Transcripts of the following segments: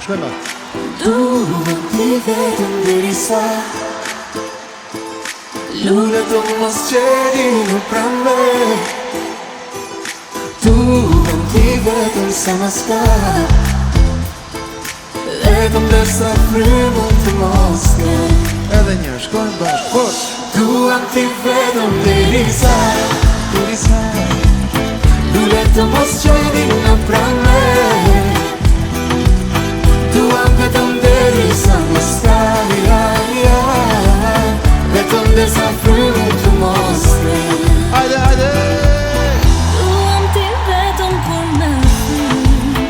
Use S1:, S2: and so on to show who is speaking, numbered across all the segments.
S1: Shkojmë.
S2: Duhet t'i vetëm derisa lullet të mos qeni në pranë. Duhet t'i vetëm sa më s'ka, vetëm derisa frymën të mos ken.
S1: Edhe një, shkojmë bashkë, fort.
S2: Duhet t'i vetëm derisa lullet të mos qeni në pranë. Duhet vetëm derisa mos ka, vetëm derisa frymën të mos ken.
S1: Hajde, hajde!
S3: Duam ti vetëm kur me sy,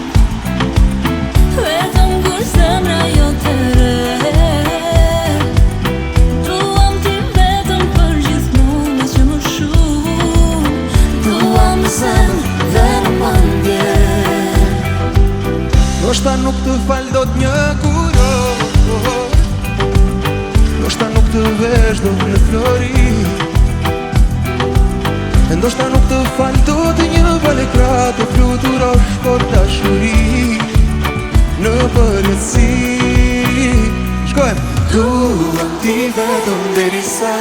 S3: vetëm kur zemra jote re. Duam ti vetëm për gjithmonë që më shumë.
S2: Duam në sen dhe në mandje.
S1: Ndoshta nuk të fal dot një kuror, ndoshta nuk të vesh dot një flori, ndoshta nuk të fal dot një valekra të fluturosh për dashuri në përjetësi. Shkojmë!
S2: Duam ti vetëm derisa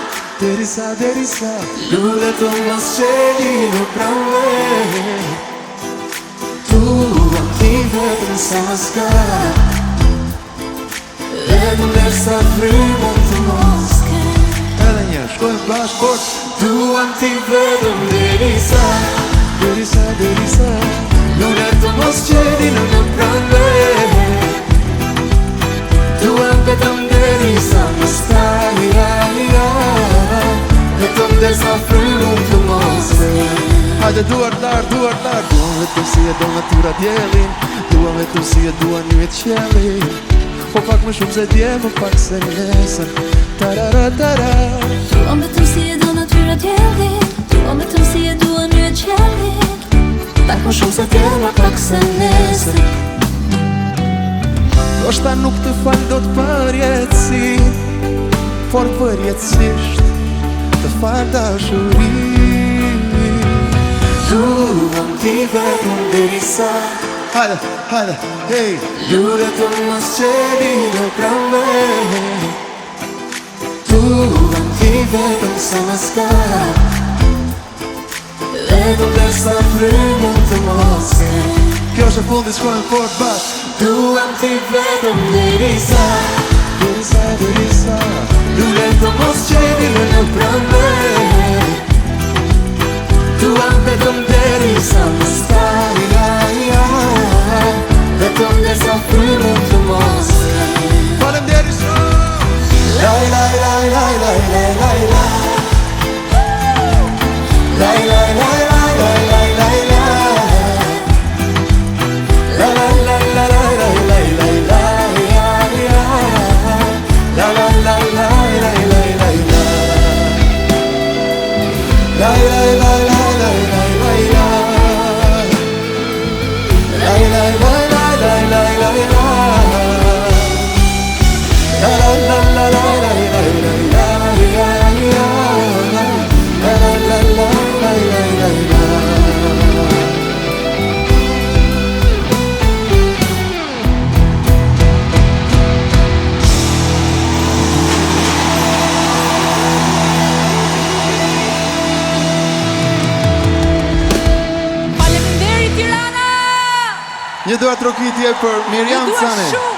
S2: lullet të mos qeni në pranë. Duam ti vetëm sa më s'ka, vetëm derisa frymën të mos ken.
S1: Edhe një, shkojmë bashkë, fort!
S2: Duam ti vetëm derisa lullet të mos qeni në pranë. Duam vetëm derisa mos ka, vetëm derisa frymën të mos ken.
S1: Hajde duar lartë, duar lartë. Duam vetëm si e do natyra djelin, duam vetëm si e dua një qelin. Po pak më shumë se dje, po pak se nesër. Tararatara.
S3: Duam vetëm si e do natyra djelin, duam vetëm si e dua një qelin.
S2: Pak më shumë se dje, po pak se nesër.
S1: Ndoshta nuk të fal do të përjetësi, por përjetësisht të fal dashuri.
S2: Duam ti vetëm derisa
S1: Hajde, hajde, hej!
S2: lullet të mos qeni në pranë. Duam ti vetëm sa më s'ka, vetëm derisa frymën të mos ken.
S1: Kjo është e fundi, shkojmë fort bashkë.
S2: Duam ti vetëm derisa lullet të mos qeni në pranë. Duam vetëm derisa mos ka, vetëm derisa frymën të mos ken.
S1: Faleminderit shumë!
S2: Laj, laj, laj, laj, laj, laj, laj, laj. Laj, laj, laj, laj, laj, laj, laj, laj. Laj, laj, laj, laj, laj, laj, laj, laj, laj. Laj, laj, laj, laj, laj, laj, laj, laj. Laj, laj, laj, laj, laj, laj, laj, laj. Laj, laj, laj, laj, laj, laj, laj, laj. La la la la la la la la la la la la la la la.
S3: Faleminderit Tirana!
S1: Një dua trokitje për Miriam
S3: Ju dua
S1: Cane.
S3: shumë!